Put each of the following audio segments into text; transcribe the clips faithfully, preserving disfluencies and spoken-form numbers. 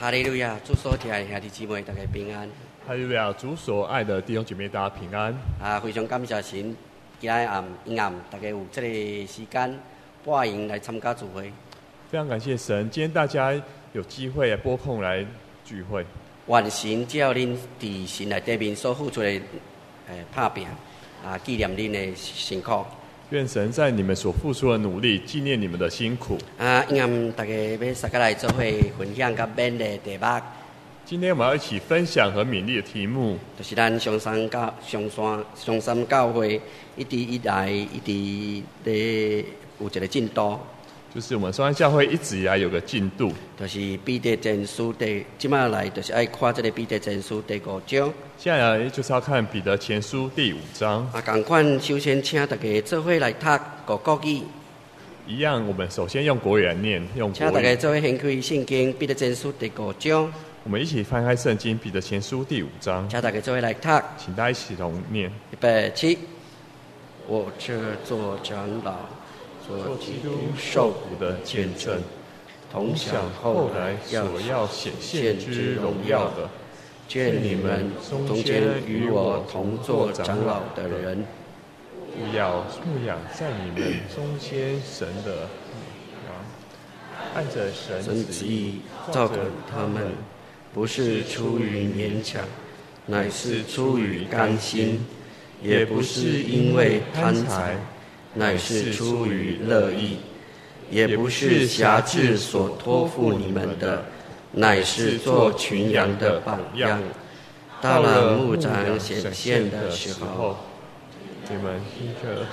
哈利路亚！主所爱的兄弟姊妹，大家平安。 哈利路亚！主所爱的弟兄姐妹，大家平安。 啊，非常感谢神，今日暗阴暗，大家有这个时间半夜来参加聚会。 非常感谢神，今天大家有机会拨空来聚会。 愿神只要恁伫神内底面所付出的诶打拼啊，纪念恁的辛苦。 愿神在你们所付出的努力，纪念你们的辛苦。 啊，阴暗大家要撒开来做伙分享甲勉励题目。 今天我们要一起分享和勉励的题目， 就是咱上山教上山上山教会一直以来一直咧有一个进度。 就是我们双安教会一直以来有个进度， 就是彼得前书第，即摆来就是爱看这个彼得前书第五章。 现在来就是要看彼得前书第五章。 啊，同款首先请大家做伙来读五国语。 一样，我们首先用国语来念，用国语。 请大家做伙掀开圣经彼得前书第五章。 我们一起翻开圣经彼得前书第五章。 请大家做伙来读。 请大家一起同念。 预备起，我这做长老。 做基督受苦的见证，同享后来所要显现之荣耀的， 愿你们中间与我同作长老的人， 不要牧养在你们中间神的按着神旨意照管他们， 不是出于勉强，乃是出于甘心，也不是因为贪财，乃是出于乐意，也不是辖制所托付你们的，乃是做群羊的榜样。到了牧长显现的时候， 你们听着，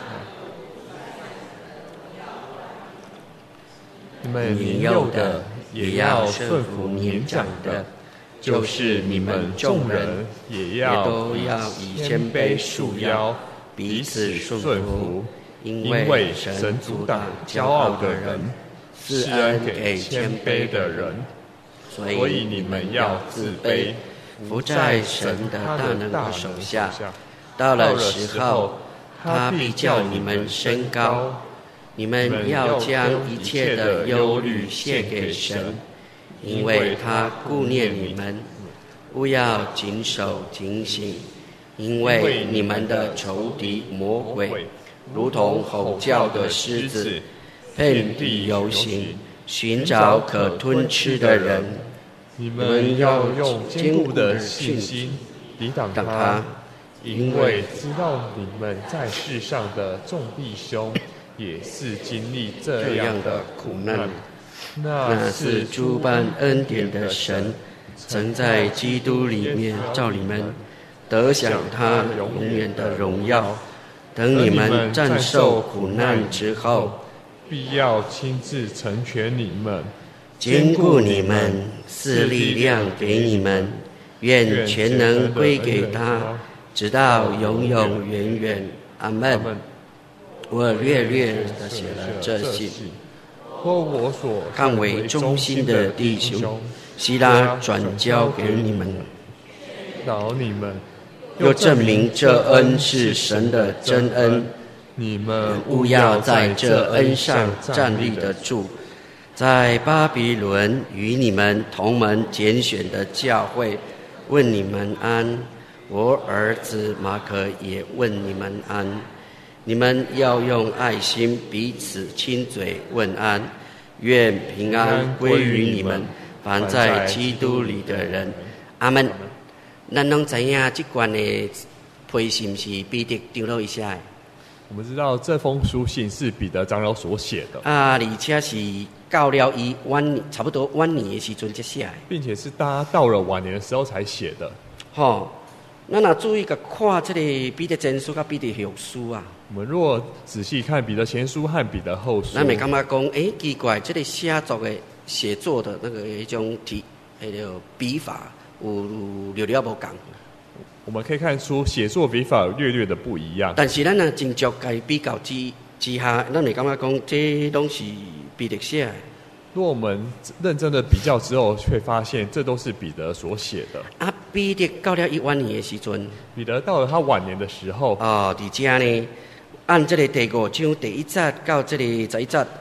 你们年幼的也要顺服年长的，就是你们众人也要都要以谦卑束腰，彼此顺服。 因为神阻挡骄傲的人，施恩给谦卑的人，所以你们要自卑， 伏在神的大能的手下。到了时候，他必叫你们升高。你们要将一切的忧虑卸给神，因为他顾念你们。不要谨守警醒，因为你们的仇敌魔鬼如同吼叫的狮子，遍地游行，寻找可吞吃的人。 你们要用坚固的信心抵挡他，因为知道你们在世上的众弟兄也是经历这样的苦难。 那是诸般恩典的神，曾在基督里面照你们得享他永远的荣耀。等你们战胜苦难之后， 必要亲自成全你们， 坚固你们，赐力量给你们。愿全能归给他，直到永永远远。阿们。我略略的写了这信， 或我所看为忠心的弟兄，希拉转交给你们， 导你们。 又证明这恩是神的真恩， 你们务要在这恩上站立得住。在巴比伦与你们同门拣选的教会问你们安，我儿子马可也问你们安。你们要用爱心彼此亲嘴问安，愿平安归于你们凡在基督里的人。阿们。咱拢知影这段的批信是彼得长老写的。 我们知道这封书信是彼得长老所写的啊，而且是到了伊晚年，差不多晚年的时阵才写的， 并且是大家到了晚年的时候才写的。 吼，咱若注意个看这个彼得前书甲彼得后书啊。 我们若仔细看彼得前书和彼得后书， 咱会感觉讲，诶、欸，奇怪，这个写作的写作的那个一种题，迄个笔法。有略略无同， 我们可以看出写作笔法有略略的不一样。 但是咱若真照该比较之之下，咱会感觉讲这拢是彼得写的。 如果我们认真的比较之后，会发现这都是彼得所写的。 啊，彼得到了伊晚年的时阵， 彼得到了他晚年的时候， 哦，伫遮呢，按这个第五章第一节到这个十一节，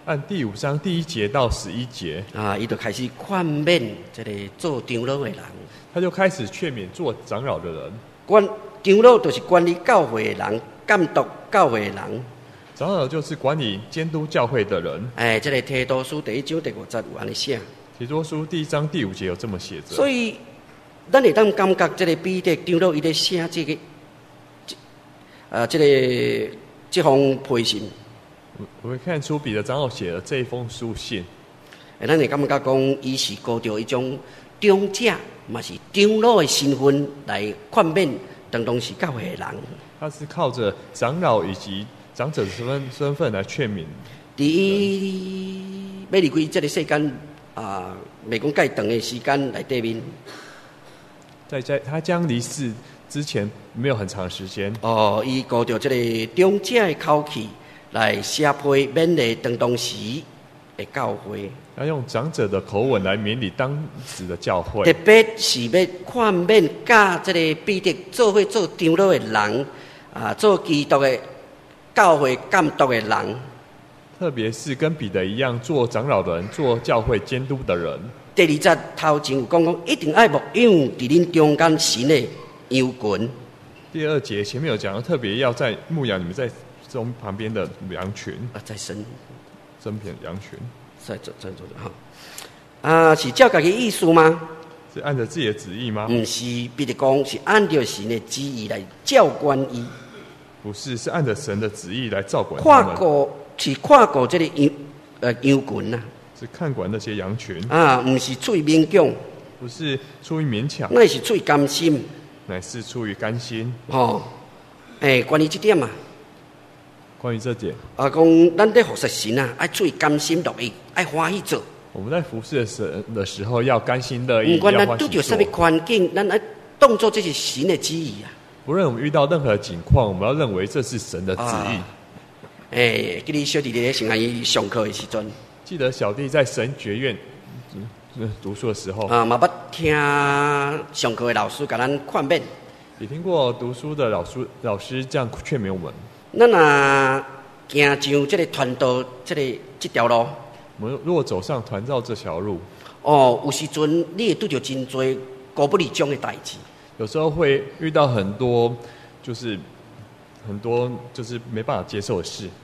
按第五章第一节到十一节啊，伊就开始劝勉这个做长老的人。 他就开始劝勉做长老的人。 管长老就是管理教会的人，监督教会的人。 长老就是管理监督教会的人。 哎，这个提多书第一章第五节有安尼写。 提多书第一章第五节有这么写着。 所以，咱会当感觉这个彼得长老伊咧写这个，呃，这个这封批信。 我会看出彼得长老写了这一封书信， 诶，咱会感觉讲，伊是高着一种长者，嘛是长老的身份来劝勉当当时教会的人。 他是靠着长老以及长者的身份身份来劝勉。 伫伊要离开这个世间啊，未讲介长的时间来对面。 在在他将离世之前没有很长时间。 哦，伊高着这个长者的口气。来写批勉励当当时的教会， 要用长者的口吻来勉励当时的教会。 特别是要劝勉教这个彼得做伙做长老的人，啊，做基督的教会监督的人。 特别是跟彼得一样做长老的人，做教会监督的人。 第二节头前有讲讲，一定爱牧养伫恁中间神的羊群。 第二节前面有讲，特别要在牧养你们在。中旁边的羊群啊，在身身边羊群， 在这在这哈啊，是照家己意思吗？ 是按照自己的旨意吗？ 不是，彼得讲是按照神的旨意来照管伊。 不是，是按照神的旨意来照管他们。 看过是看过这个羊呃羊群呐、啊， 是看管那些羊群啊，不是出于勉强， 不是出于勉强， 那是出于甘心， 乃是出于甘心。 哦，哎，关于这点嘛。 关于这点， 啊，讲咱在服侍神啊，爱出于甘心乐意，爱欢喜做。 我们在服侍神的时候，要甘心乐意， 不管咱拄着什么环境，咱爱当作这是神的旨意啊。 不论我们遇到任何境况，我们要认为这是神的旨意。 哎、啊，记得小弟弟在神爱上课的时阵， 记得小弟在神学院读书的时候， 啊，嘛捌听上课的老师甲咱劝勉。 也听过读书的老师老师这样劝勉我们。 咱啊行上这个传道这个这条路， 我们如果走上传道这条路， 哦，有时阵你会拄着真多高不离中的代志。 有时候会遇到很多，就是很多就是没办法接受的事。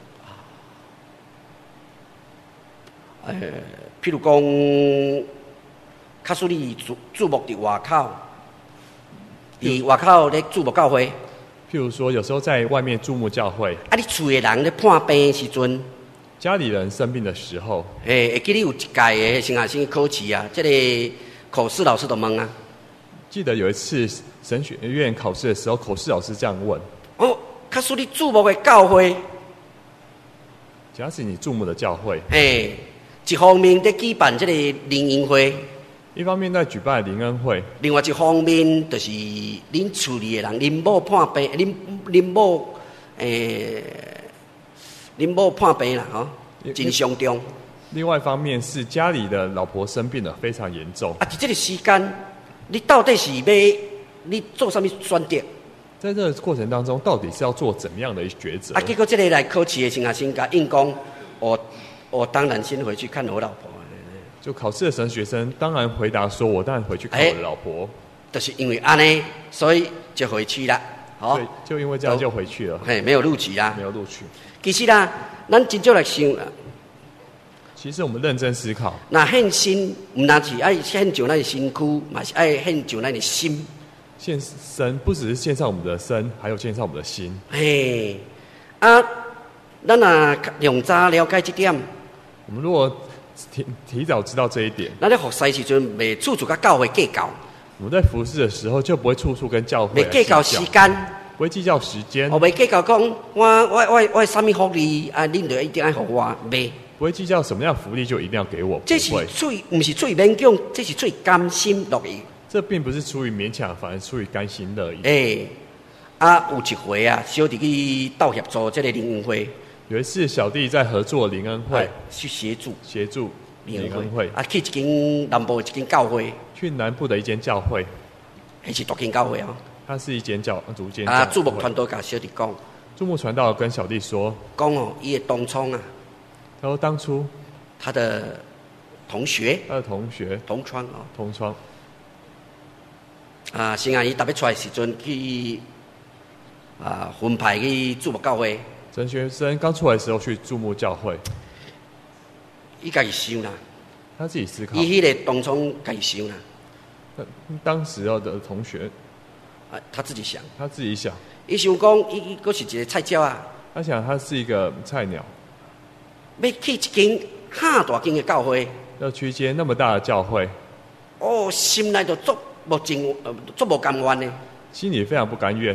呃，譬如讲，假使你注注目伫外口，伫外口咧注目教会。 譬如说，有时候在外面注目教会， 啊，你厝的人咧判病的时阵， 家里人生病的时候， 诶，会记得有一届的神学生考试啊，这个考试老师就问啊。 记得有一次神学院考试的时候，口试老师这样问： 哦，假使你注目的教会， 假使你注目的教会， 诶，一方面在举办这个灵恩会。 一方面在举办灵恩会， 另外一方面就是恁厝里的人，恁某判病，恁恁某诶，恁某判病啦，吼，真伤重。 另外一方面是家里的老婆生病了，非常严重。 啊，在这个时间，你到底是要你做什么选择？ 在这个过程当中，到底是要做怎么样的抉择？ 啊，结果这个来考试的神学生甲应讲，我我当然先回去看我老婆。 就考试的神学生当然回答说：“我当然回去看我的老婆。” 就是因为安尼，所以就回去了。 哦，对，就因为这样就回去了。 嘿，没有录取啦， 没有录取。 其实啦，咱真正来想啦。 其实我们认真思考， 那献身，唔单是爱献上咱的身躯，嘛是爱献上咱的心。 献身不只是献上我们的身，还有献上我们的心。 嘿，啊，咱啊用早了解这点。 我们如果提提早知道这一点， 咱咧服侍时阵，未处处甲教会计较。 我们在服侍的时候，就不会处处跟教会未计较时间， 不会计较时间。 我未计较讲，我我我我什么福利啊，恁就一定爱给我，未。 不会计较什么样福利就一定要给我。 这是出于，不是出于勉强，这是出于甘心乐意。 这并不是出于勉强，反而出于甘心乐意。 哎、欸，啊，有一回啊，小弟去到协助这个灵恩会。 有一次，小弟在合作灵恩会， 去协助协助灵恩会啊，去一间南部一间教会， 去南部的一间教会， 还是大间教会哦。 它是一间教主间啊，注目传道甲小弟讲， 注目传道跟小弟说， 讲哦，伊的当初啊， 他说当初他的同学， 他的同学同窗哦， 同窗啊，先阿姨特别出来时阵去啊分派去注目教会。 陈学生刚出来的时候去注目教会， 伊家己想啦， 他自己思考。 伊迄个当初家己想啦， 当时候的同学， 啊，他自己想， 他自己想， 伊想讲，伊伊佫是一个菜鸟啊， 他想他是一个菜鸟， 要去一间哈大间的教会， 要去一间那么大的教会， 哦，心内就足无情，呃，足无甘愿呢。 心里非常不甘愿。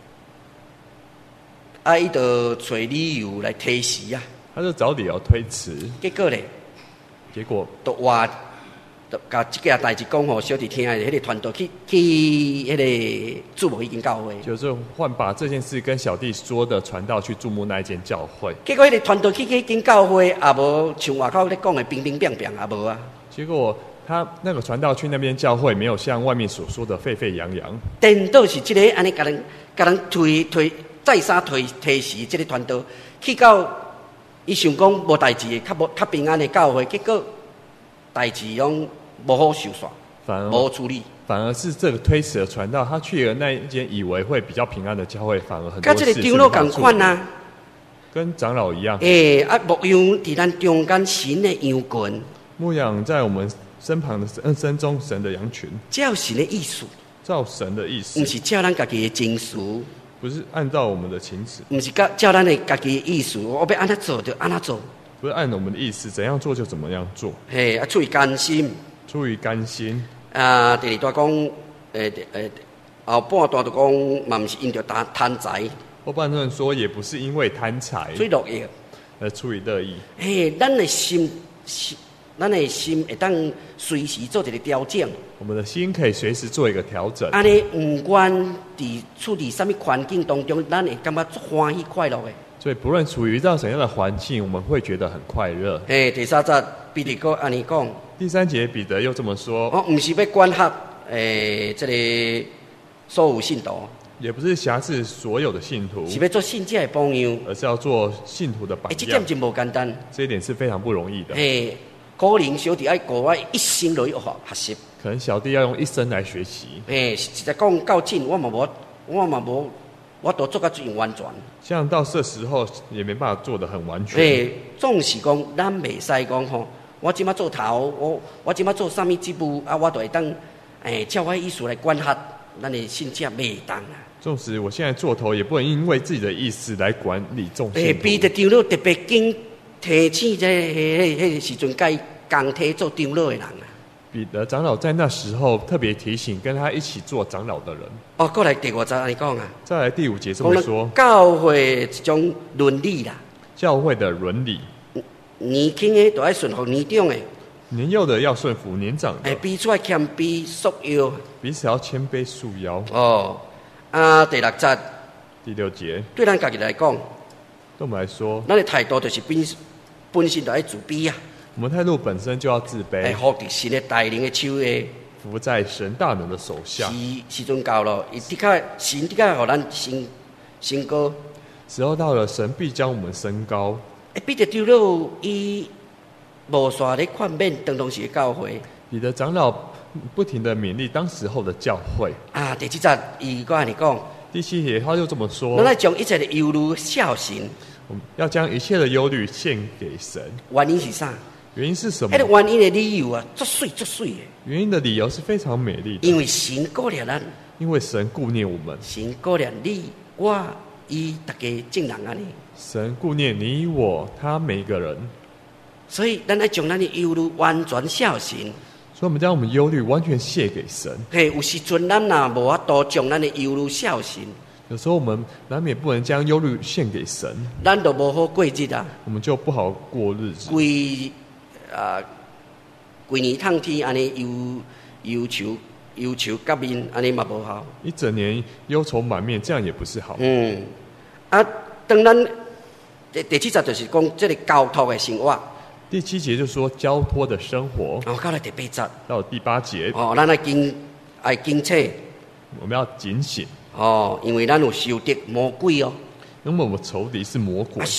啊，伊就找理由来推辞啊。 他就找理由推辞， 结果咧， 结果就话，就甲即件代志讲互小弟听的，迄个团队去去迄个注目迄间教会。 就是换把这件事跟小弟说的传道去注目那一间教会。 结果迄个团队去迄间教会，也无像外口咧讲的冰冰冰冰，也无啊。 结果他那个传道去那边教会，没有像外面所说的沸沸扬扬。 颠倒是即个安尼，甲人甲人推推。再三推提示这个团队去到，伊想讲无代志的，较无较平安的教会，结果代志拢无好收煞， 反而无处理。 反而是这个推辞的传道，他去了那一间以为会比较平安的教会，反而很多跟这个长老同款啊， 跟长老一样。 诶、欸，啊，牧羊伫咱中间神的羊群， 牧养在我们身旁的身身中神的羊群， 照神的意思， 照神的意思， 不是照咱家己的情绪。 不是按照我们的情旨， 不是照咱的家己的意思，我要安怎做就安怎做， 不是按我们的意思，怎样做就怎么样做。 嘿，啊，出于甘心， 出于甘心。 啊，第二段讲，诶诶，后半段就讲，嘛，不是因着贪贪财。 后半段说，也不是因为贪财， 最乐意， 而出于乐意。 嘿，咱的心，咱的心会当随时做一个调整。 我们的心可以随时做一个调整。 安尼，不管伫处伫什么环境当中，咱会感觉足欢喜快乐的。 所以，不论处于到怎样的环境，我们会觉得很快乐。 嘿，第三节彼得哥安尼讲。 第三节彼得又这么说： 我唔是要管辖诶，这个所有信徒， 也不是辖制所有的信徒， 是要做信者的榜样， 而是要做信徒的榜样。 这点真无简单， 这一点是非常不容易的。 嘿，可能小弟爱国外一生来学学习。 可能小弟要用一生来学习。 诶，实在讲到紧，我嘛无，我嘛无，我都做到最完全。 像到这时候也没办法做得很完全。 诶，总是讲咱袂使讲吼，我即马做头，我我即马做啥物职务啊，我都会当诶照我意思来管辖咱的信者袂当啊。 纵使我现在做头，也不能因为自己的意思来管理众信徒。 诶，彼得长老特别紧提醒这迄迄个时阵，该共体做长老的人啊。 彼得长老在那时候特别提醒跟他一起做长老的人。 哦，过来第五节安尼讲啊。 再来第五节这么说： 教会一种伦理啦， 教会的伦理， 年轻的都要顺服年长的， 年幼的要顺服年长的， 哎，彼此要谦卑束腰， 彼此要谦卑束腰。 哦，啊，第六节， 第六节， 对咱家己来讲， 对我们来说， 咱的态度就是本本身就要自卑啊。 我们态度本身就要自卑， 哎，服伫神的带领的手下， 服在神大能的手下。 时时阵到了，伊的确神的确互咱升升高。 时候到了，神必将我们升高。 哎，彼得长老伊无煞咧劝勉当当时的教会。 彼得长老不停的勉励当时候的教会。 啊，第七节伊个安尼讲， 第七节他就这么说： 咱要将一切的忧虑孝神。 我们要将一切的忧虑献给神。 原因是啥？ 原因是什么？ 迄个原因的理由啊，足水足水的。 原因的理由是非常美丽的。 因为神顾念咱， 因为神顾念我们， 神顾念你我伊大家正人安尼。 神顾念你我他每一个人， 所以咱要将咱的忧虑完全孝神。 所以我们将我们忧虑完全卸给神。 嘿，有时阵咱若无法度将咱的忧虑孝神， 有时候我们难免不能将忧虑献给神， 咱就无好过日啊。 我们就不好过日子。 规啊，规年烫天安尼忧忧愁忧愁革面，安尼嘛无好。 一整年忧愁满面，这样也不是好。 嗯，啊，当咱第第七节就是讲这个交托的生活。 第七节就说交托的生活。 哦，到了第八节。 到第八节。 哦，咱要警爱警惕。 我们要警醒。 哦，因为咱有仇敌魔鬼哦。 因为我们仇敌是魔鬼。 啊，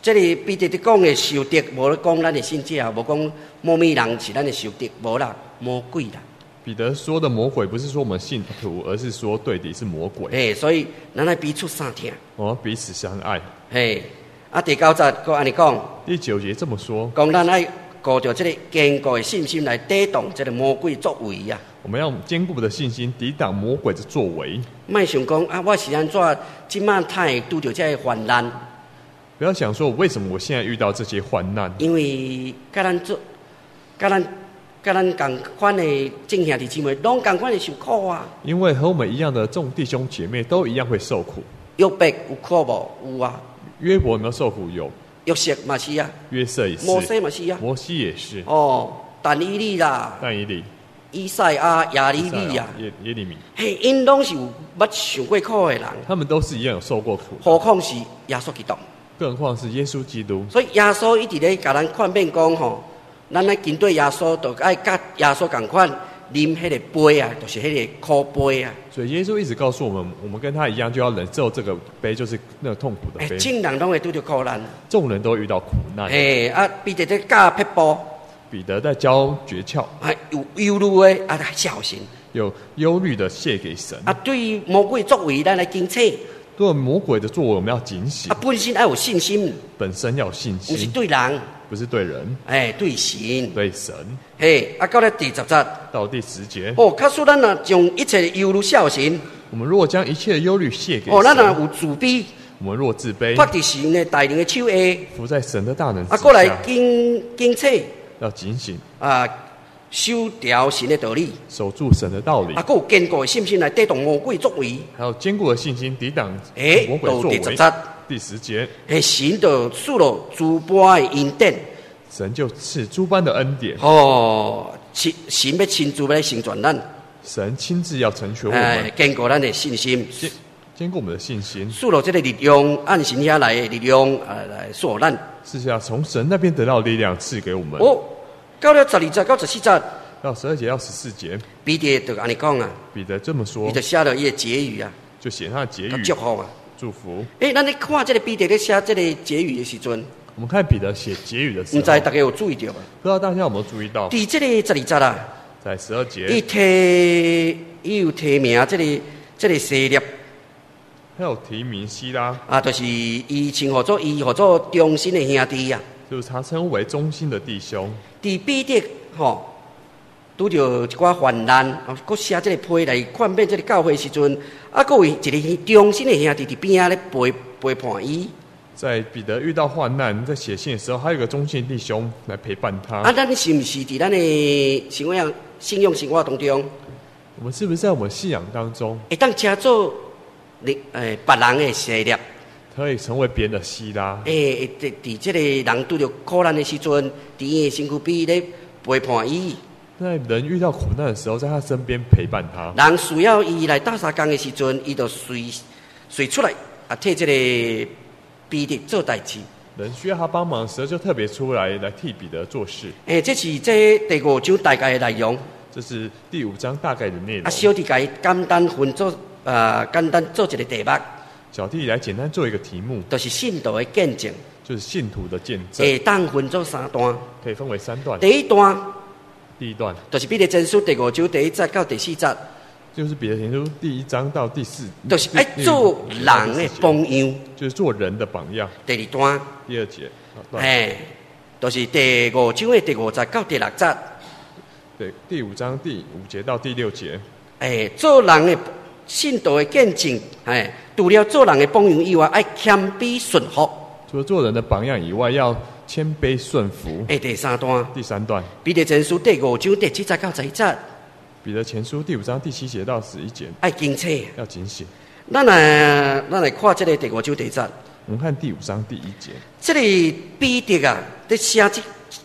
这里彼得在讲的受敌，无咧讲咱的信者，无讲魔秘人是咱的受敌，无啦，魔鬼啦。 彼得说的魔鬼不是说我们信徒，而是说对敌是魔鬼。 嘿，所以咱来彼此相听。 我们彼此相爱。 嘿，啊，第九节佮安尼讲。 第九节这么说， 讲咱爱顾着这个坚固的信心来抵挡这个魔鬼作为啊。 我们要用坚固的信心抵挡魔鬼的作为。 莫想讲啊，我是安怎今晚太拄着这个患难？ 不要想说，为什么我现在遇到这些患难？ 因为甲咱做，甲咱甲咱共款的正兄弟姊妹，拢共款的受苦啊。 因为和我们一样的众弟兄姐妹都一样会受苦。 约伯有苦无？有啊。 约伯有没有受苦？有。 约瑟嘛是啊。 约瑟也是。 摩西嘛是啊。 摩西也是。 哦，但以理啦。 但以理。 以赛亚、亚利米啊， 耶耶利米， 嘿，因拢是有捌受过苦的人。 他们都是一样有受过苦。 何况是耶稣基督？ 更何况是耶稣基督。 所以耶稣一直咧甲咱劝勉讲吼，咱来面对耶稣，就爱甲耶稣共款啉迄个杯啊，就是迄个苦杯啊。 所以耶稣一直告诉我们，我们跟他一样，就要忍受这个杯，就是那个痛苦的杯。 众人拢会拄着苦难， 众人都遇到苦难。 哎，啊，彼得在教撇步。 彼得在教诀窍， 啊，有忧虑的啊，小心； 有忧虑的献给神。 啊，对于魔鬼作为，咱来警惕； 对魔鬼的作为，我们要警醒。 啊，本身要有信心， 本身要有信心， 不是对人， 不是对人， 哎，对神， 对神。 嘿，啊，到了第十节， 到第十节， 哦，假使咱若将一切的忧虑孝神， 我们如果将一切的忧虑献给神， 哦，咱若有自卑， 我们若自卑， 伏伫神的大能的手下， 伏在神的大能之下， 啊，过来警警惕。 要警醒啊，守条神的道理， 守住神的道理， 啊，还有坚固的信心来抵挡魔鬼作为， 还有坚固的信心抵挡魔鬼作为。第十节， 哎，神就赐了诸般的恩典， 神就赐诸般的恩典。 哦，神神要亲自来成全咱， 神亲自要成全我哎， 们， 坚固咱的信心， 坚坚固我们的信心， 赐了这个力量，按神遐来的力量啊来所咱。 是下从神那边得到力量赐给我们。 哦，到了十二节到十四节， 到十二节到十四节， 彼得就安尼讲啊， 彼得这么说， 他就写了一个结语啊， 就写他的结语祝福啊， 祝福。 诶，咱咧看这个彼得咧写这个结语的时阵， 我们看彼得写结语的时候， 唔知大家有注意到吗？ 不知道大家有没有注意到， 伫这个十二节啊， 在十二节， 伊提伊有提名这个这个势力。 还有提名希拉啊，就是伊称呼做伊，呼做忠心的兄弟啊。 就是他称为忠心的弟兄。 伫彼得吼，拄着一寡患难，啊，佮写这个批来劝勉这个教会时阵，啊，佮有一个忠心的兄弟伫边仔咧陪陪伴伊。 在彼得遇到患难，在写信的时候，还有一个忠心弟兄来陪伴他。 啊，咱是不是伫咱的生活、信仰生活当中， 我们是不是在我们信仰当中， 会当车做？你诶，别人的势力， 可以成为别人的希拉。 诶，伫伫这个人拄着苦难的时阵，伫伊的身躯边咧陪伴伊。 在人遇到苦难的时候，在他身边陪伴他。 人需要伊来打沙工的时阵，伊就随随出来啊，替这个彼得做代志。 人需要他帮忙的时候，就特别出来来替彼得做事。 诶，这是这第五章大概的内容。 这是第五章大概的内容。 啊，小弟甲伊简单分做。啊、呃，简单做一个题目， 小弟来简单做一个题目， 就是信徒的见证， 就是信徒的见证。 会当分做三段， 可以分为三段。 第一段， 第一段就是彼得前书第五章第一节到第四节， 就是彼得前书第一章到第四， 就是爱做人的榜样， 就是做人的榜样。 第二段， 第二节， 哎，就是第五章的第五节到第六节， 对，第五章第五节到第六节， 哎，做人的。信徒的见证，哎，除了做人的榜样以外，爱谦卑顺服。 除了做人的榜样以外，要谦卑顺服。 哎，第三段， 第三段， 彼得前书第五章第七节到十一节。 彼得前书第五章第七节到十一节， 爱警惕， 要警醒。 咱来，咱来看这个第五章第一节。 我们看第五章第一节， 这个彼得啊，在写这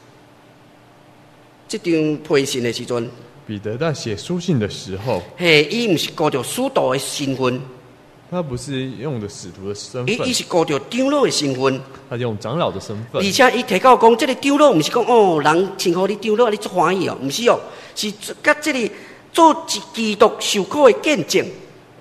这张批信的时阵。 彼得在写书信的时候， 嘿，伊唔是顾着使徒的身份， 他不是用的使徒的身份， 伊伊是顾着长老的身份， 他用长老的身份， 而且伊提到讲，这个长老唔是讲哦，人称呼你长老，你足欢喜哦，唔是哦，是甲这个做基督受苦的见证。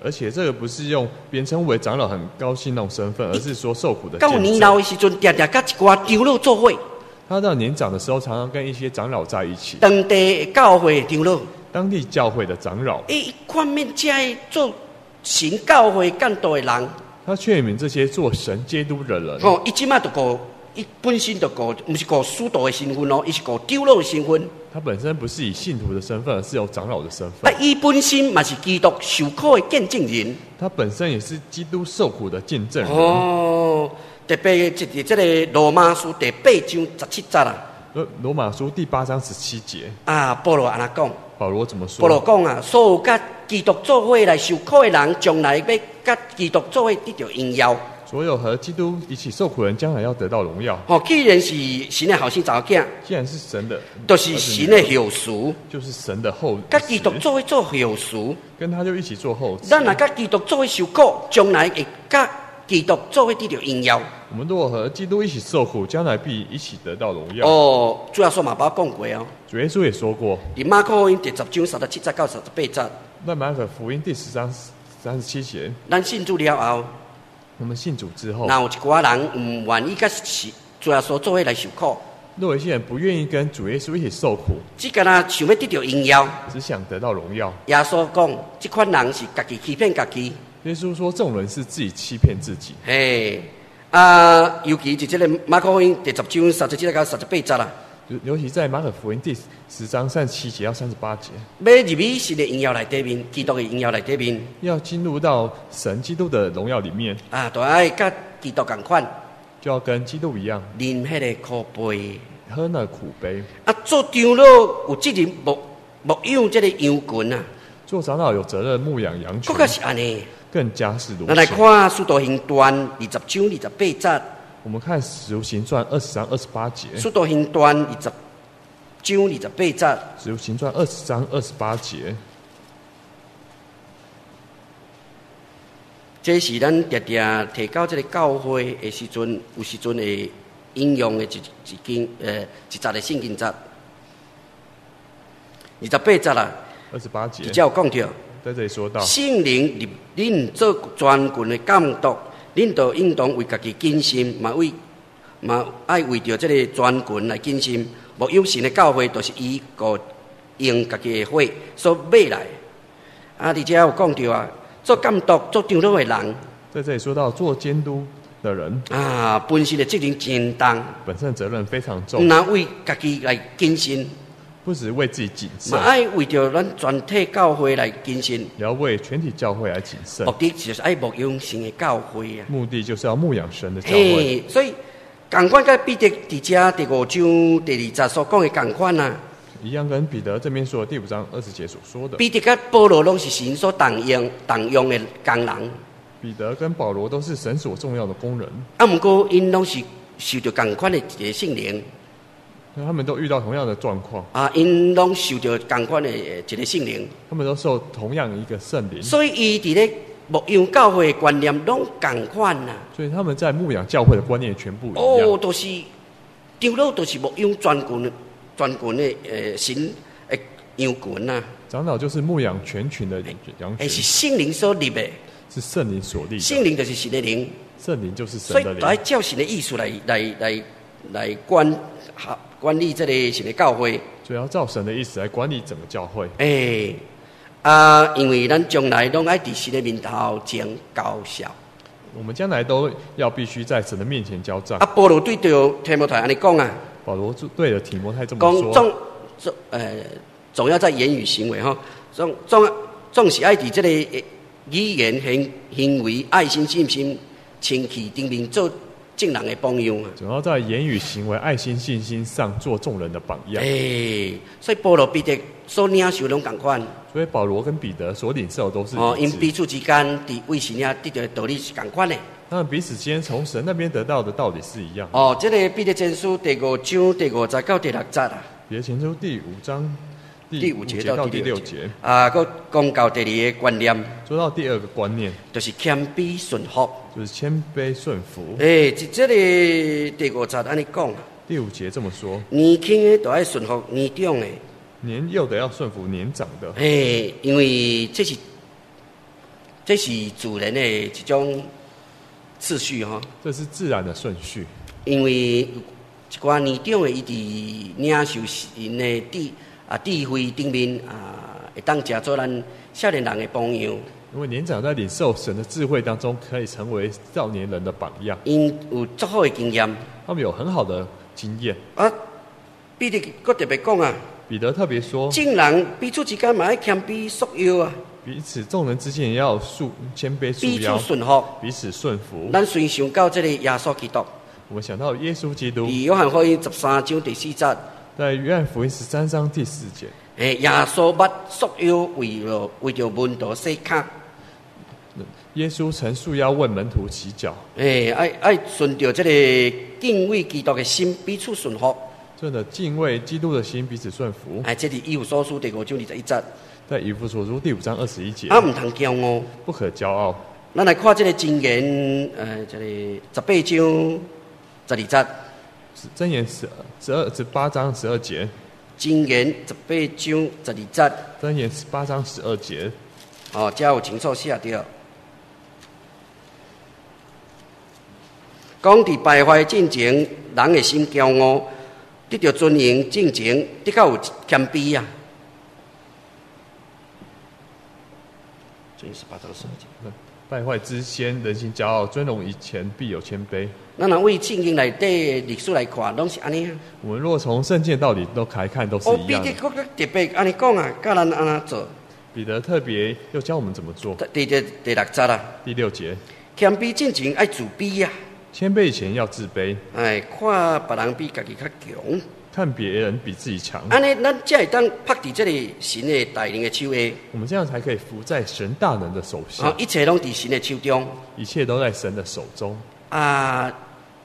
而且这个不是用别人称为长老很高兴那种身份，而是说受苦的见到证。 年老的时阵，常常甲一寡长老做伙。 他到年长的时候，常常跟一些长老在一起。 当地教会的长老， 当地教会的长老， 伊看面这做神教会干道的人， 他劝勉这些做神基督的人。 哦，伊即马就顾，伊本身就顾，不是顾使徒的身份哦，伊是顾长老的身份。 他本身不是以信徒的身份，而是有长老的身份。 啊，伊本身嘛是基督受苦的见证人。 他本身也是基督受苦的见证人。 哦，特别即伫即个罗马书第八章十七节啊。 罗马书第八章十七节啊，保罗安那讲。 保罗怎么说？ 保罗讲啊，所有甲基督做伙来受苦的人，将来要甲基督做伙得到荣耀。 所有和基督一起受苦的人，将来要得到荣耀。 哦，既然是神的后生查某囝， 既然是神的， 就是神的后嗣， 就是神的后。 甲基督做伙做后嗣， 跟他就一起做后嗣。 咱若甲基督做伙受苦，将来会甲基督做伙得到荣耀。 我们如果和基督一起受苦，将来必一起得到荣耀。 哦，主耶稣嘛把讲过哦。 主耶稣也说过， 伫马可福音第十章三十七节到三十八节。 那马可福音第十章三十七节， 咱信主了后， 我们信主之后， 若有一寡人唔愿意甲主耶稣做伙来受苦， 若有一些人不愿意跟主耶稣一起受苦， 只干那想要得到荣耀， 只想得到荣耀。 耶稣讲，这款人是家己欺骗家己。 耶稣说，这种人是自己欺骗自己。 嘿，啊，尤其是这个马可福音第十章三十七到三十八节啦。 尤其在马可福音第十章三十七节到三十八节， 要入去神的荣耀内底面，基督的荣耀内底面， 要进入到神基督的荣耀里面啊，就爱甲基督同款， 就要跟基督一样， 啉迄个苦杯， 喝那苦杯。 啊，做长老有责任牧牧养这个羊群啊， 做长老有责任牧养羊群， 更加是安尼， 更加是如此。 咱来看《使徒行传》二十章二十八节。 我们看《使徒行传》二十章二十八节，《 使徒行传》二十章二十八节，《 使徒行传》二十章二十八节， 这是咱常常提到这个教会的时阵，有时阵会引用的一一经呃一节的圣经节，二十八节啦， 二十八节， 比较有讲到， 在这里说到， 圣灵入恁做全群的监督。恁就应当为家己谨慎，嘛为嘛爱为着这个全群来谨慎。牧养神的教会，就是伊个用家己的血所买来。啊，而且有讲到啊，做监督、做长老的人， 在这里说到做监督的人啊，本身的责任真重， 本身的责任非常重， 那为家己来谨慎， 不只为自己谨慎， 嘛爱为着咱全体教会来谨慎， 也要为全体教会来谨慎。 目的就是爱牧养神的教会啊。 目的就是要牧养神的教会。 嘿，所以同款甲彼得伫遮第五章第二节所讲的同款啊， 一样跟彼得这边说的第五章二十节所说的。 彼得甲保罗拢是神所动用动用的工人。 彼得跟保罗都是神所重要的工人。 啊，不过因拢是受着同款的一个圣灵。 他们都遇到同样的状况啊，因拢受着同款的一个圣灵。 他们都受同样一个圣灵。 所以伊伫咧牧养教会的观念拢同款呐。 所以他们在牧养教会的观念全部一样。 哦，都、就是长老，都是牧养全群全群的呃神的羊群呐。 长老就是牧养全群的羊群。 是圣灵所立的。 是圣灵所立的。 圣灵就是神的灵。 圣灵就是神的灵。 所以来照神的意思来来来来管管理这个神的教会。 所以要照神的意思来管理整个教会。 哎、欸。啊，因为咱将来拢爱伫神的面头前交效， 我们将来都要必须在神的面前交账。 啊，保罗对着提摩太安尼讲啊， 保罗对着提摩太这么说， 讲总总呃，总要在言语行为哈，总总总是爱伫这个语言行行为、爱心、信心、清气、顶面做正人的榜样啊。 总要在言语、行为、爱心、信心上做众人的榜样。 哎、欸，所以保罗、彼得所领受拢同款。 所以保罗跟彼得所领受的都是哦，因彼此之间伫为神遐得到的道理是同款的。 他们彼此间从神那边得到的道理是一样。 哦，这个彼得前书第五章第五节到第六节啊。 彼得前书第五章第五节到第六节啊， 佮讲到第二个观念。 说到第二个观念， 就是谦卑顺服。 就是谦卑顺服。 诶、欸，这个第五节安尼讲。 第五节这么说： 年轻的都爱顺服年长的。 年幼的要顺服年长的。 哎，因为这是这是自然的一种次序哈。 这是自然的顺序。 因为一寡年长的伊伫领受因的智啊智慧顶面啊，会当食做咱少年人的榜样。 因为年长在领受神的智慧当中，可以成为少年人的榜样。 因有足好的经验， 他们有很好的经验。 啊，彼得佫特别讲啊， 彼得特别说， 众人彼此之间嘛要谦卑束腰啊， 彼此众人之间也要束谦卑束腰， 彼此顺服， 彼此顺服。 咱先想到这个耶稣基督。 我们想到耶稣基督， 以约翰福音十三章第四节， 在约翰福音十三章第四节， 诶，耶稣捌束腰为了为着门徒洗脚。 耶稣曾束腰为门徒洗脚。 诶，爱爱顺着这个敬畏基督的心，彼此顺服。 真的敬畏基督的心，彼此顺服。 哎，这是以弗所书第五章二十一节。 在以弗所书第五章二十一节。 啊，唔通骄傲， 不可骄傲。 咱来看这个箴言，呃，这个十八章十二节。 箴言十十二十八章十二节。 箴言十八章十二节。 箴言十八章十二节。 哦，这有清楚写着。讲伫败坏进前，人的心骄傲，得到尊荣进前，的确有谦卑啊。这是十八章十二节。 败坏之先，人心骄傲；尊荣以前，必有谦卑。 咱若为圣经内底历史来看，拢是安尼啊。 我们若从圣经道理都来看，都是一样的。 哦，彼得特别安尼讲啊，教咱安怎做。 彼得特别又教我们怎么做。 第第第六节啊。 第六节。 谦卑进前爱自卑啊。 谦卑以前要自卑。 哎，看别人比家己较强。 看别人比自己强。 安尼，咱才会当拍伫这个神的带领的手下。 我们这样才可以服在神大能的手下。 啊，一切拢伫神的手中。 一切都在神的手中。 啊，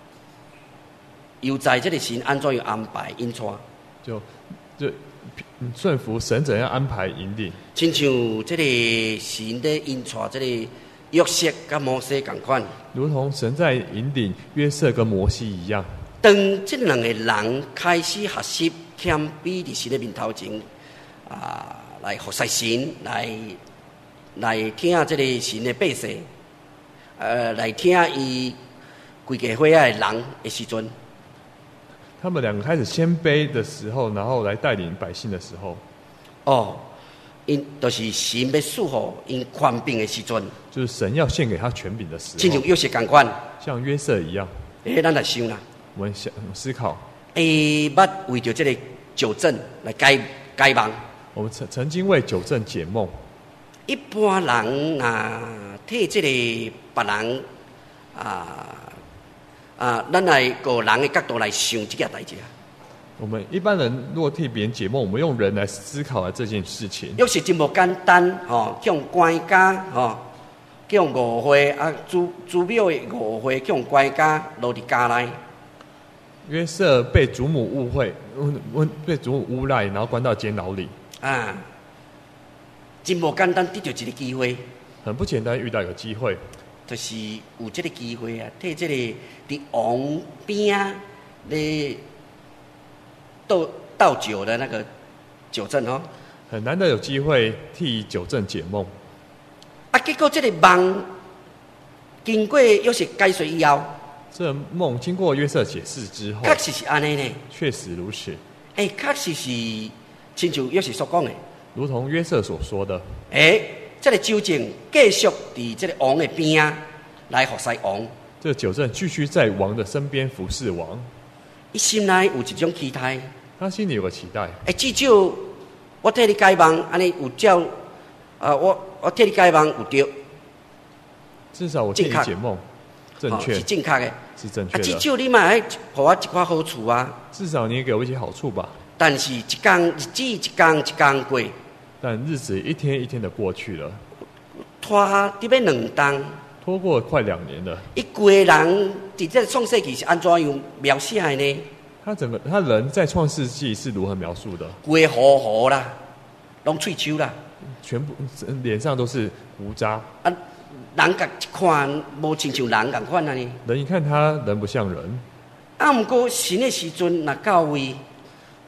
又在这个神安怎样安排引带。 就就顺服神怎样安排引领。 亲像这个神的引带这个约瑟甲摩西同款。 如同神在引领约瑟跟摩西一样。 当这两个人开始学习谦卑伫神的面头前，啊，来服侍神，来来听这个神的百姓，呃，来听伊规家伙仔的人的时阵， 他们两个开始谦卑的时候，然后来带领百姓的时候， 哦，因就是神要赐予因权柄的时阵， 就是神要献给他权柄的时候， 亲像约瑟同款， 像约瑟一样。 诶，咱来想啦。 我们想思考， 诶，捌为着这个纠正来解解梦。 我们曾曾经为纠正解梦。 一般人啊，替这个别人啊啊，咱来个人的角度来想这件代志啊。 我们一般人如果替别人解梦，我们用人来思考了这件事情。 又是真无简单吼，叫管家吼，叫误会啊，祖祖庙的误会叫管家落伫家内。 约瑟被祖母误会，被祖母诬赖，然后关到监牢里。 啊，真无简单，得到一个机会。 很不简单，遇到一个机会， 就是有这个机会啊，替这个伫王边啊，咧斗倒酒的那个酒正哦。 很难得有机会替九正解梦。 啊，结果这个梦经过约瑟解说以后。 这梦经过约瑟解释之后， 确实是安尼呢。 确实如此。 哎、欸，确实是亲像约瑟所讲的， 如同约瑟所说的。 哎、欸，这个纠正继续伫这个王的边啊，来服侍王。 这九正继续在王的身边服侍王。 伊心内有一种期待。 他心里有个期待。 哎、欸，至少我替你解梦，安尼有照啊，我我替你解梦有对。 至少我替你解梦。正确、哦、 是正确的， 是正确的。 啊，至少你嘛爱给我一寡好处啊。 至少你也给我一些好处吧。 但是一天日子一天一天过， 但日子一天一天的过去了， 拖得要两冬， 拖过快两年了。 一规人伫这创世纪是安怎样描写的呢？ 他整个他人在创世纪是如何描述的？ 规糊糊啦，拢喙鬚啦， 全部脸上都是胡渣。 啊，人甲一看无亲像人共款安尼。 人一看他人不像人。 啊，毋过神的时阵若到位，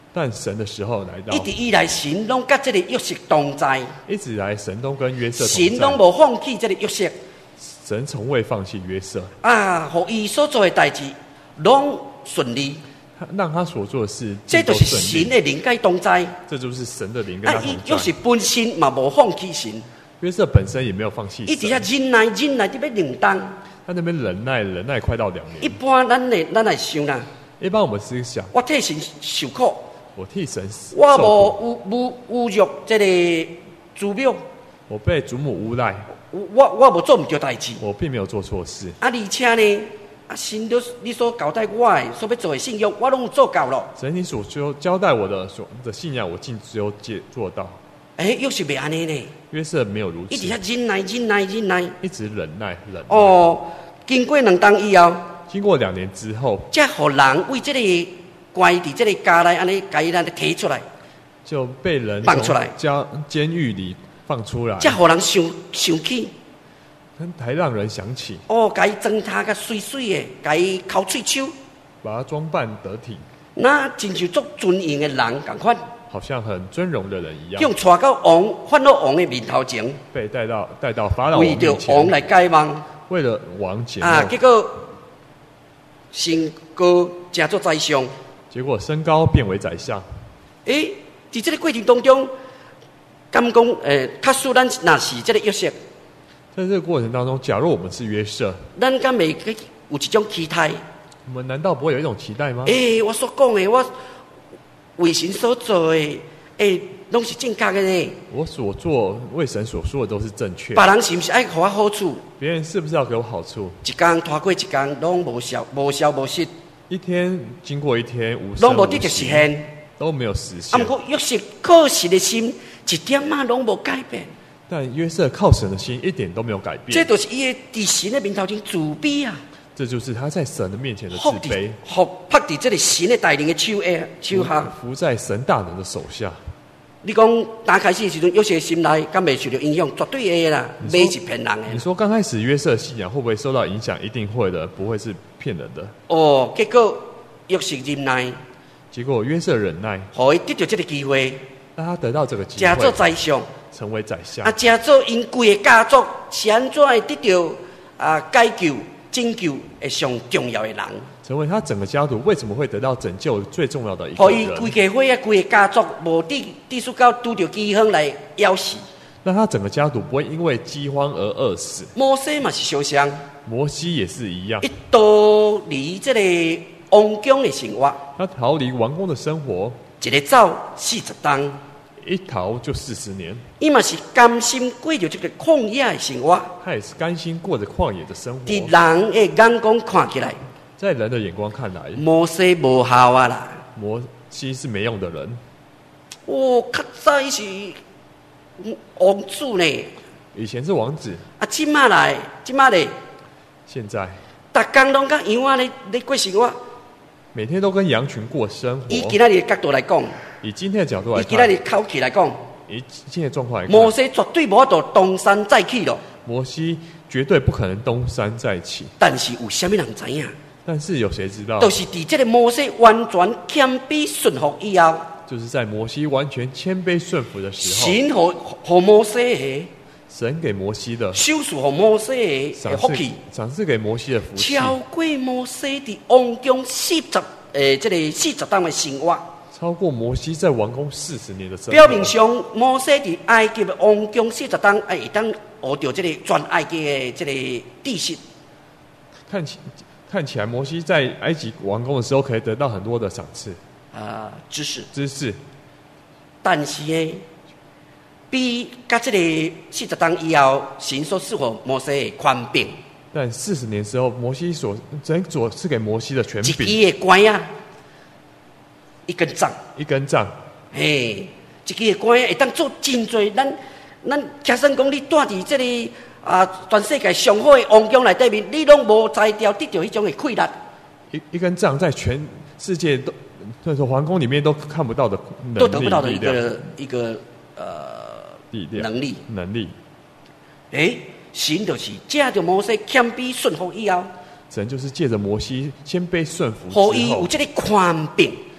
但神的时候来到， 一直以来神拢甲这个约瑟同在， 一直以来神都跟约瑟同神拢在， 无放弃这个约瑟。 神从未放弃约瑟啊，互伊所做的代志拢顺利， 他让他所做的事这就是神顺利， 的灵界同在。 这就是神的灵跟他啊，伊同约瑟在。 本身嘛无放弃神， 约瑟本身也没有放弃一直遐神， 忍耐忍耐，得要两当。 他那边忍耐忍耐快到两一年。 般咱的咱来想啦， 一般我们思想， 我替神受苦， 我替神我受苦， 无侮侮辱这个祖庙， 我被祖母诬赖， 我我无做唔对代志。 我并没有做错事。 啊，而且呢，啊，神都你所交代我的所要做的信用，我拢有做到了。 神你所交交代我的所的信仰，我尽只有接做到。 哎，又是袂安尼呢？ 约瑟没有如一直此， 遐忍耐忍耐忍耐。 一直忍耐忍耐。 哦，经过两当以后， 经过两年之后， 才互人为这个关伫这个家内安尼，甲伊咱提出来， 就被人放出来从监监狱里放出来， 才互人想想起。 才让人想起， 哦，甲伊装他甲水水的，甲伊抠喙手， 把他装扮得体， 那真像足尊严的人共款， 好像很尊荣的人一样， 用带到王法老王的面头前， 被带到带到法老王为着面前， 王来解梦。 为了王解啊， 梦， 结果身高成做宰相。 结果身高变为宰相。 诶，伫这个过程当中，敢讲诶，假使咱若是这个约瑟， 在这个过程当中，假如我们是约瑟， 咱敢会有一种期待？ 我们难道不会有一种期待吗？ 诶，我所讲的，我为神所做的，诶，拢是正确的呢。 我所做为神所说的都是正确别，人是不是爱给我好处？ 别人是不是要给我好处？ 一天拖过一天，拢无消无消无息， 一天经过一天，无声无拢无得着实息， 现。 都没有实啊， 现毋。过约瑟靠实的心，一点仔拢无改变。 但约瑟靠神的心一点都没有改变， 这就是伊的伫神的面头前自卑啊， 这就是他在神的面前的自伏卑伫，伏拍伫这个神的带领的手下手下。 服在神大能的手下。 你讲打开始的时阵，约瑟的心内敢未受到影响？绝对会的啦， 你说买是骗人的。 你说刚开始约瑟信仰会不会受到影响？一定会的，不会是骗人的。 哦，结果约瑟忍耐， 结果约瑟忍耐， 互伊得到这个机会， 让他得到这个机加做会， 宰相。 成为宰相啊，。加做因规个家族是安怎会得到啊解救、拯救的上重要的人？ 成为他整个家族为什么会得到拯救最重要的一个互伊规人， 家伙啊，规个家族无地地属到拄着饥荒来枵死。 让他整个家族不会因为饥荒而饿死。 摩西嘛是相像， 摩西也是一样一，逃离这个王宫的生活， 他逃离王宫的生活， 一个走四十冬， 一逃就四十年。 伊嘛是甘心过着这个旷野的生活。 他也是甘心过着旷野的生活。 伫人的眼光看起来， 在人的眼光看来， 摩西无效啊啦。 摩西是没用的人。 哦，较早伊是王子呢， 以前是王子， 啊，即马来，即马咧， 现在逐工拢甲羊仔咧咧过生活。 每天都跟羊群过生活。 以今仔日的角度来讲， 以今天的角度来以今仔日看， 口气来讲， 以今天的状况来摩看， 西绝对无法度东山再起咯。 摩西绝对不可能东山再起。 但是有啥物人知影？ 但是有谁知道？ 就是伫这个摩西完全谦卑顺服以后， 就是在摩西完全谦卑顺服的时候， 神互互摩西的神给摩西的收束，互摩西的赏赐福气，， 赏赐给摩西的福气， 超过摩西伫王宫四十诶，这个四十当的生活。 超过摩西在王宫四十年的生活。 表面上，摩西伫埃及的王宫四十当，哎，会当学到这个全埃及的这个知识。 看起看起来，摩西在埃及王宫的时候可以得到很多的赏赐啊，知识， 知识， 但是呢，比甲这个四十当以后，神所赐予摩西的权柄， 但四十年之后，摩西所神所赐给摩西的权一柄， 支的管啊，一根杖， 一根杖， 嘿，一支的管啊，会当做真多。咱咱假设讲，你住伫这个啊，全世界上好的王宫内底面，你拢无才调得到迄种的快乐。 一一根杖在全世界都，就是皇宫里面都看不到的能力都得不到的一力量个一个呃力量能力。 能力。 诶，神就是借着摩西谦卑顺服以后， 神就是借着摩西谦卑顺服互之后， 伊有这个权柄，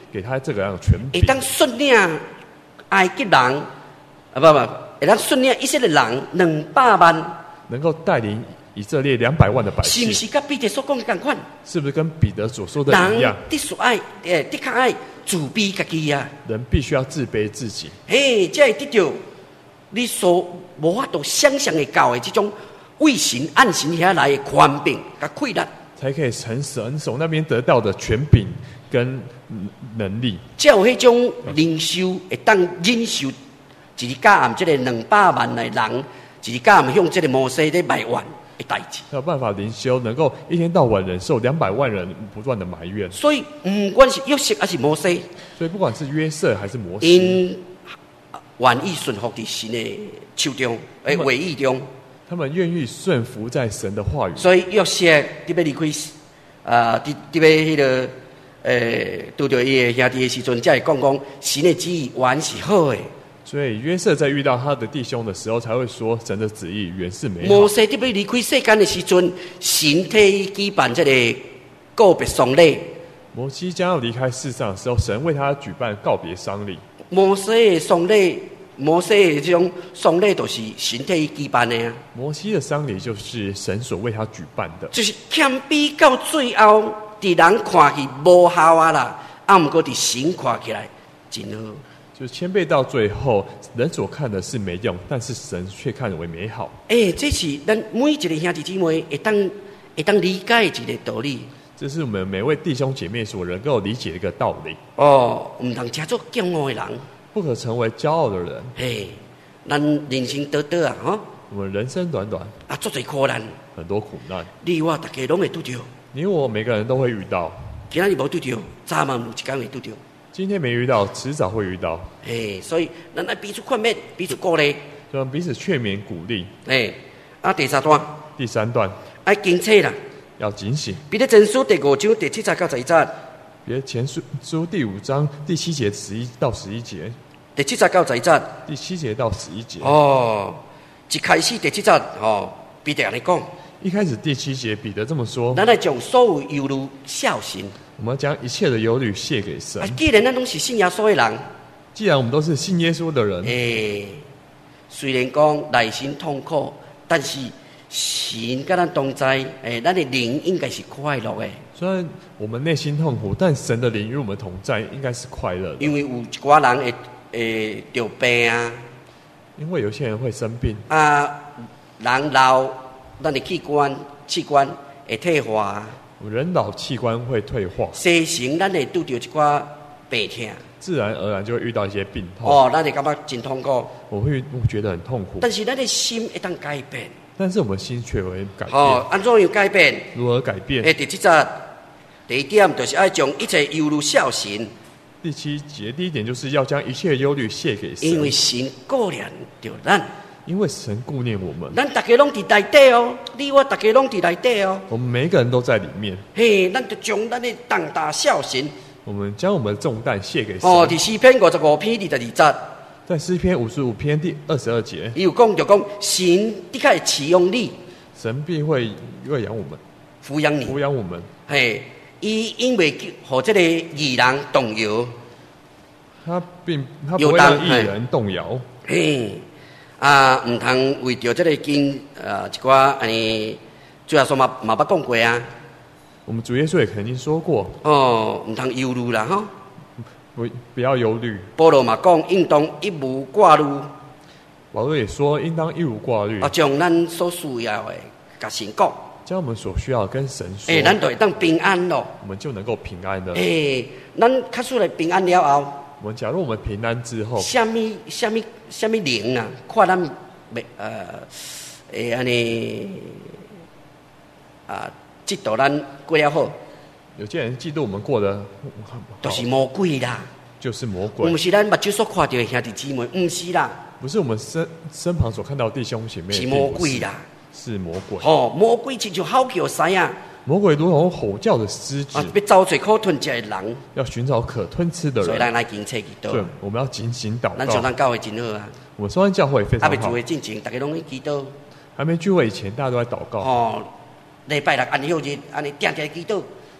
给他这个样的权柄， 会当率领埃及人，啊不不，会当率领以色列人两百万， 能够带领以色列两百万的百姓， 是不是跟彼得所讲的同款？ 是不是跟彼得所说的一样？ 人的所爱，诶，的确爱自卑自己啊。 人必须要自卑自己， 嘿，才会得到你所无法度想象的到的这种为神按神遐来的权柄甲快乐， 才可以从神手那边得到的权柄跟能力， 才有迄种领袖会当忍受一日到暗这个两百万的人，一日到暗向这个摩西在埋怨的代志。 才有办法灵修，能够一天到晚忍受两百万人不断的埋怨。 所以，不管是约瑟还是摩西， 所以不管是约瑟还是摩西， 因愿意顺服在神的手中，诶，话语中。 他们愿意顺服在神的话语。 所以约瑟伫要离开，啊，伫伫要迄个，诶，拄着伊的兄弟的时阵，才会讲讲神的旨意原是好的。 所以约瑟在遇到他的弟兄的时候，才会说神的旨意原是美好。 摩西伫要离开世间的时阵，神替伊举办这个告别丧礼。 摩西将要离开世上的时候，神为他举办告别丧礼。 摩西的丧礼，摩西的这种丧礼，就是神替伊举办的啊。 摩西的丧礼就是神所为他举办的， 就是谦卑到最后，伫人看起无效啊啦，啊，毋过伫神看起来真好。 就是谦卑到最后，人所看的是没用，但是神却看为美好。 诶、欸，这是咱每一个兄弟姊妹会当会当理解一个道理。 这是我们每位弟兄姐妹所能够理解的一个道理。 哦，唔通吃做骄傲的人， 不可成为骄傲的人。 嘿，咱人生短短啊，吼， 我们人生短短， 啊，足侪苦难， 很多苦难， 你我大家拢会拄着。 你我每个人都会遇到。 今仔日无拄着，早晚有一天会拄着。 今天没遇到，迟早会遇到。 嘿，所以咱爱彼此劝勉，彼此鼓励， 就彼此劝勉鼓励。 嘿，啊，第三段， 第三段， 爱警惕啦。 要警醒。 彼得前书第五章第七节到十一节。 彼得前书书第五章第七节十一到十一节。 第七节到十一节。 第七节到十一节。 哦，一开始第七节，哦，彼得安尼讲。 一开始第七节，彼得这么说： 咱来将所有忧虑孝神。 我们将一切的忧虑卸给神。 啊，既然咱拢是信耶稣的人， 既然我们都是信耶稣的人， 诶、欸，虽然讲内心痛苦，但是神跟咱同在，诶、欸，咱的灵应该是快乐的。 虽然我们内心痛苦，但神的灵与我们同在，应该是快乐的。 因为有一寡人会会得病啊， 因为有些人会生病啊，人老，咱的器官器官会退化， 人老器官会退化， 生成咱会拄着一寡病痛， 自然而然就会遇到一些病痛。 哦，咱会感觉真痛苦， 我会觉得很痛苦。 但是咱的心会当改变。 但是我们心却会改变。 哦，安怎样改变？ 如何改变？ 诶，第七节第一点就是要将一切忧虑孝神。 第七节第一点就是要将一切忧虑卸给神， 因为神顾念着咱， 因为神顾念我们。 咱大家拢伫内底哦，你我大家拢伫内底哦。 我们每一个人都在里面。 嘿，咱就将咱的重担孝神。 我们将我们的重担卸给神。 哦，第诗篇五十五篇二十二节。 在诗篇五十五篇第二十二节， 伊有讲就讲神的确会饲养你， 神必会喂养我们， 抚养你， 抚养我们。 嘿，伊因为和这个义人动摇， 他并他不会让义人动摇。 嘿，啊，唔通为着这个经呃一寡安尼，主要说嘛嘛捌讲过啊。 我们主耶稣也肯定说过， 哦，唔通忧虑啦吼。 不不要忧虑。 保罗嘛讲，应当一无挂虑。 保罗也说，应当一无挂虑。 啊，将咱所需要的，甲神讲。 将我们所需要跟神说。 诶，咱就会当平安咯。 我们就能够平安的。 诶，咱较出来平安了后， 我们假如我们平安之后， 什么什么什么灵啊，看咱未呃，诶安尼啊，嫉妒咱过了好。 有些人嫉妒我们过得， 就是魔鬼啦， 就是魔鬼。 不是咱目睭所看到的兄弟姊妹，不是啦， 不是我们身身旁所看到的弟兄姐妹， 是魔鬼啦， 是魔鬼。 哦，魔鬼亲像吼叫狮啊， 魔鬼如同吼叫的狮子， 啊，要找最可吞吃的人， 要寻找可吞吃的人。 所以咱来警察祈祷。 对，我们要警醒祷告。 咱上咱教会真好啊， 我们上完教会非常好。 还没聚会进前，大家拢去祈祷。 还没聚会以前，大家都在祷告。 哦，礼拜六安休日，安尼定定祈祷。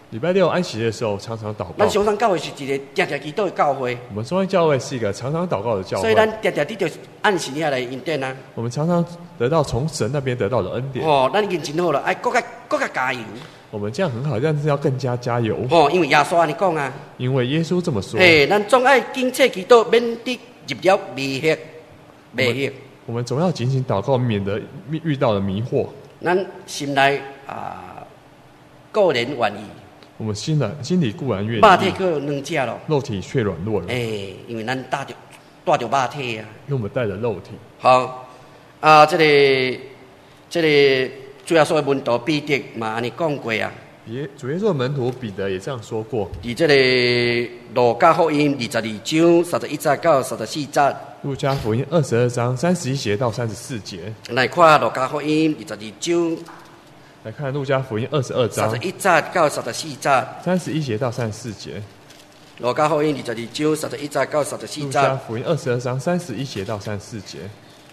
礼拜六安息日的时候常常祷告。 咱上山教会是一个常常祈祷的教会。 我们中山教会是一个常常祷告的教会。 所以咱常常得到按神遐来恩典啊。 我们常常得到从神那边得到的恩典。 哦，咱已经真好了，爱更加更加加油。 我们这样很好，但是要更加加油。 哦，因为耶稣安尼讲啊。 因为耶稣这么说。 嘿，咱总爱谨切祈祷，免得入了迷惑，迷惑。 我们总要紧紧祷告，免得遇到了迷惑。 咱心内啊，固然愿意。 我们心的心里固然愿意。 肉体可能吃咯， 肉体却软弱了。 哎，因为咱带着带着肉体啊。 因为我们带着肉体。 好啊，这个这个主耶稣的门徒彼得嘛，安尼讲过啊。 耶，主耶稣的门徒彼得也这样说过。 伫这个路加福音二十二章三十一节到三十四节。 路加福音二十二章三十一节到三十四节。 来看路加福音二十二章。 来看路加福音二十二章三十一节到三十四节。 三十一节到三十四节。 路加福音二十二章三十一节到三十四节。 路加福音二十二章三十一节到三十四节。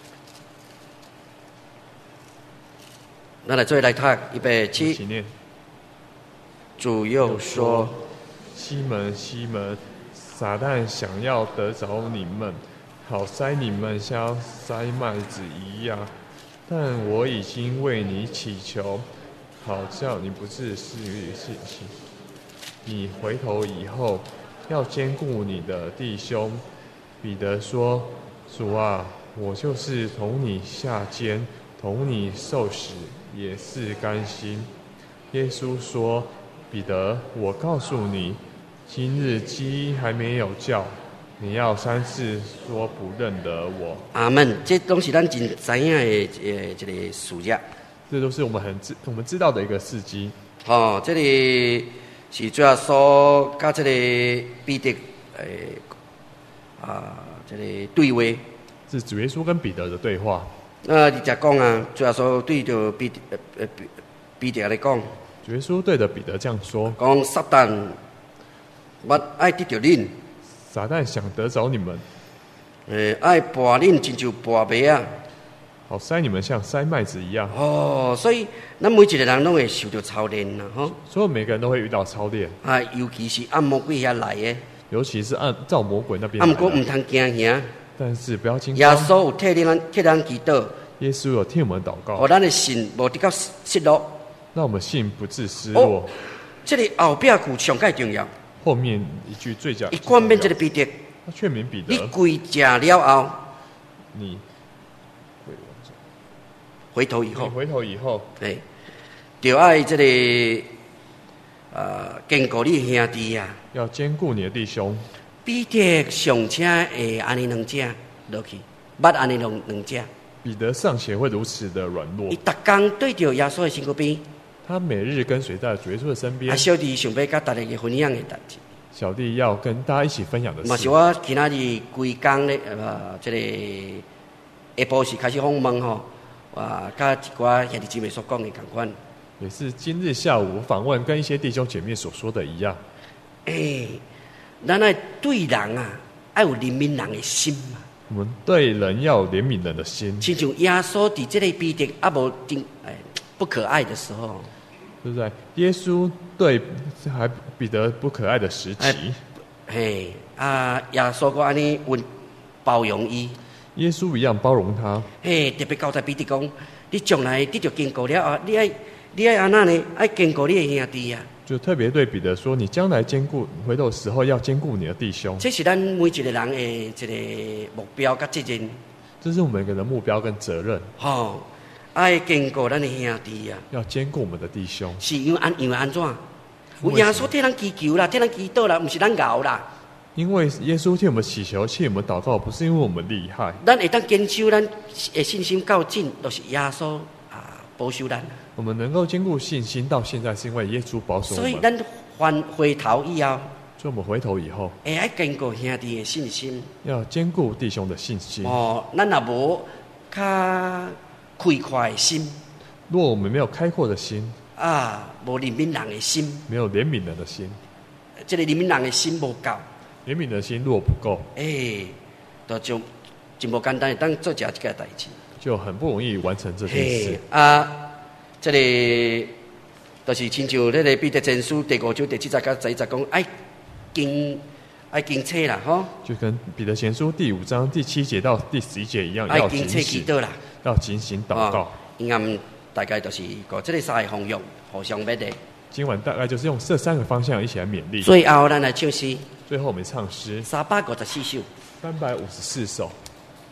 咱来做来读，预备起。主又说：“ 西门，西门，撒旦想要得着你们，好塞你们像塞麦子一样。但我已经为你祈求，好叫你不致失于信心。你回头以后，要兼顾你的弟兄。”彼得说：“主啊，我就是同你下监，同你受死，也是甘心。”耶稣说：“彼得，我告诉你，今日鸡还没有叫，你要三次说不认得我。” 阿门。这都是咱真知影的呃这个事业。 这都是我们很知我们知道的一个事迹。 哦，这里是主要说甲这个彼得诶啊这个对话。 是主耶稣跟彼得的对话。 那你只讲啊，主要说对着彼得呃彼得来讲。 主耶稣对着彼得这样说：“ 讲撒旦，我爱得着恁。 撒旦想得着你们， 诶，爱拔恁，亲像拔麦啊， 好塞你们像塞麦子一样。” 哦，所以咱每一个人拢会受到操练呐，吼。 所以每个人都会遇到操练。 啊，尤其是按魔鬼遐来的。 尤其是按照魔鬼那边。 啊，不过唔通惊吓。 但是不要惊慌。 耶稣有替咱替咱祈祷。 耶稣有替我们祷告。 哦，咱的心无得到失落。 让我们信不致失落。 哦，这里后壁句上介重要。 后面一句最讲。 伊劝勉这个彼得。 他劝勉彼得。 你跪下了后， 你回头以后。 你回头以后。 哎，就爱这个呃兼顾你兄弟啊。 要兼顾你的弟兄。 彼得上车会安尼两只落去，捌安尼两两只。 彼得尚且会如此的软弱。 伊逐工对着耶稣的身躯边。 他每日跟随在主耶稣的身边。 啊，小弟想要甲大家分享的代志。 小弟要跟大家一起分享的事。 嘛是我今仔日规工咧，呃，这个下晡时开始访问吼，啊，甲一寡兄弟姊妹所讲的同款。 也是今日下午访问跟一些弟兄姐妹所说的一样。 诶、欸，咱爱对人啊，爱有怜悯人的心嘛。 我们对人要有怜悯人的心。 亲像耶稣伫这个彼得啊无定诶不可爱的时候， 对不对？耶稣对还彼得不可爱的时期， 嘿啊，耶稣个安尼温包容伊。 耶稣一样包容他。 嘿，特别交代彼得讲，你将来得着坚固了啊，你爱你爱安那呢？爱坚固你的兄弟啊。 就特别对彼得说：“你将来兼顾回头的时候，要兼顾你的弟兄。” 这是咱每一个人的一个目标跟责任。 这是我们每个人的目标跟责任。 吼、哦，爱兼顾咱的兄弟啊。 要兼顾我们的弟兄。 是因为安因为安怎？有耶稣替咱祈求啦，替咱祈祷啦，不是咱熬啦。 因为耶稣替我们祈求，替我们祷告，不是因为我们厉害。 咱会当坚守咱的信心到尽，都、就是耶稣啊保守咱。 我们能够兼顾信心到现在，是因为耶稣保守我们。 所以咱翻回头以后， 所以我们回头以后， 会爱兼顾兄弟的信心， 要兼顾弟兄的信心。 哦，咱也无较开阔的心。 如果我们没有开阔的心， 啊，无怜悯人的心， 没有怜悯人的心， 这个怜悯人的心无够， 怜悯的心若不够， 哎、欸，就就真无简单，当做这这个代志， 就很不容易完成这件事。 啊，这里就是亲像那个彼得前书第五章第七节到十一节讲，爱经爱经册啦，吼。 就跟彼得前书第五章第七节到第十一节一样，要警醒，要警醒祷告。 因暗大概就是个这个三个方向，互相勉励。 今晚大概就是用这三个方向一起来勉励。 最后咱来唱诗。 最后我们唱诗。 三百五十四首。 三百五十四首。